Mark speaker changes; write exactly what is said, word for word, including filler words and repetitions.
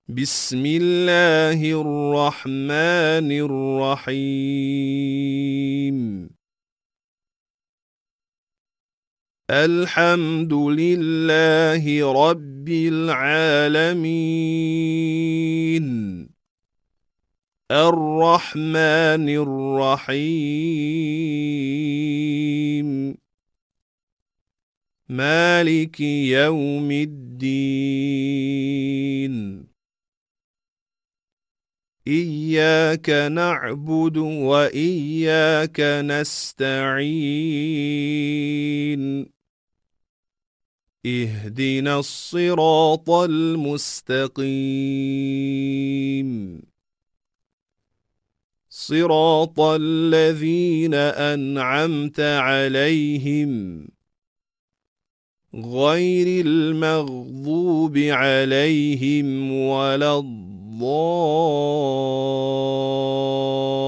Speaker 1: بسم الله الرحمن الرحيم. الحمد لله رب العالمين. الرحمن الرحيم. مالك يوم الدين. إياك نعبد وإياك نستعين. اهدنا الصراط المستقيم. صراط الذين أنعمت عليهم غير المغضوب عليهم ولا الضالين.